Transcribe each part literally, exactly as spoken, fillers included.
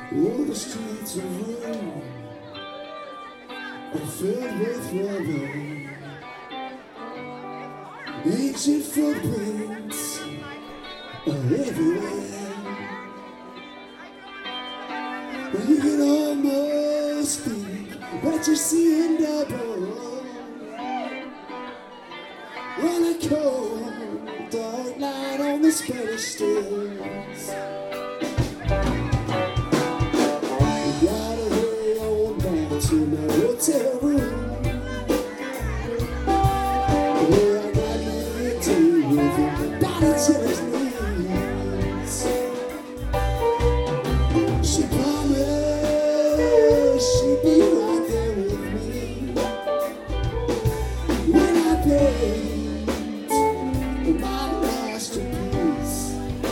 Oh, the streets of Rome are filled with rubble, ancient footprints are everywhere. And you can almost think that you're seeing double on a cold, dark night on the Spanish Steels. To my hotel room, where I got nothing to do with my body till its knees. She promised she'd be right there with me when I paint my masterpiece.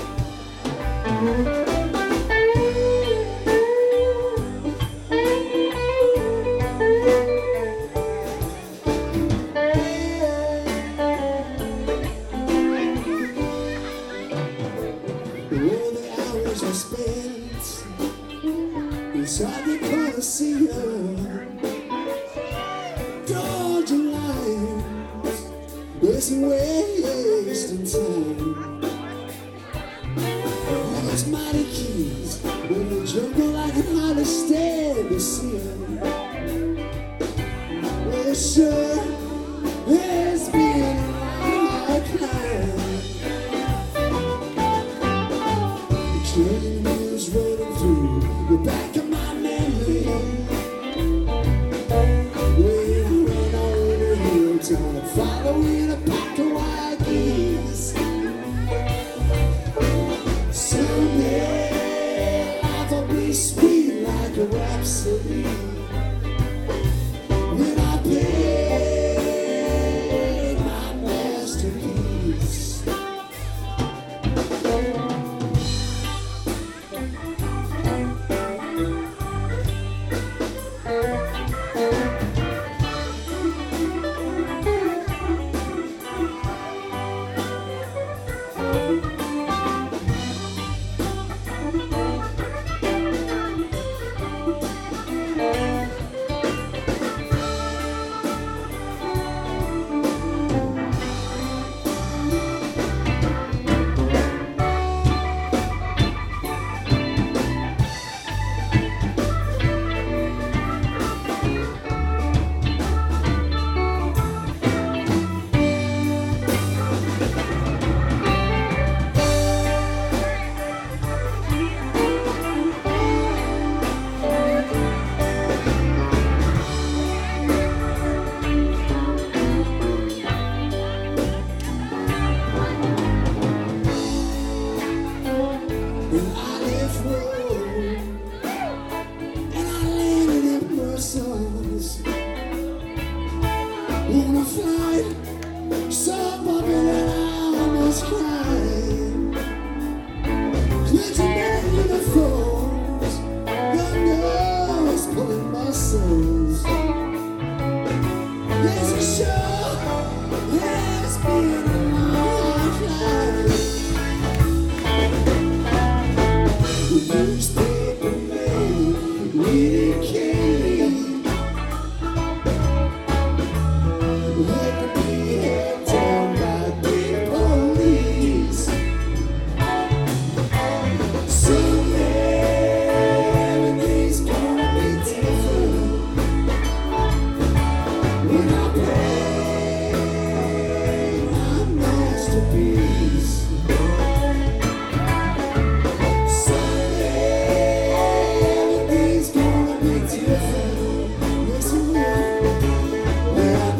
All the hours I spent inside the Coliseum, dodging lines, wasting wasting time. All those mighty keys in the jungle, I can hardly stand to see them. Well, it sure has been a climb. Train wheels rolling through the back of my memory, waiting on a hilltop, following a pack of wild geese. Someday life will be sweet like a rhapsody when I paint my masterpiece. On a flight, so bumping and I almost cried. Clenching their uniforms, the nose pulling muscles. Yes, it sure has been a long life. The newspaper man, reading Kelly. Let me be held down by the police. Someday everything's gonna be different when I paint my masterpiece. Someday everything's gonna be different. Yes, it will. When I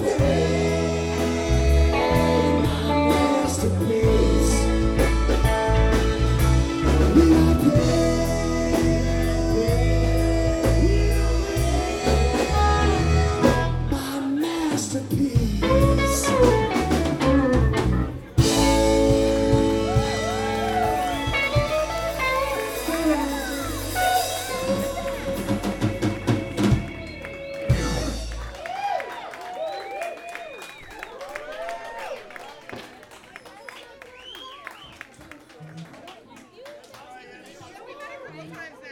Times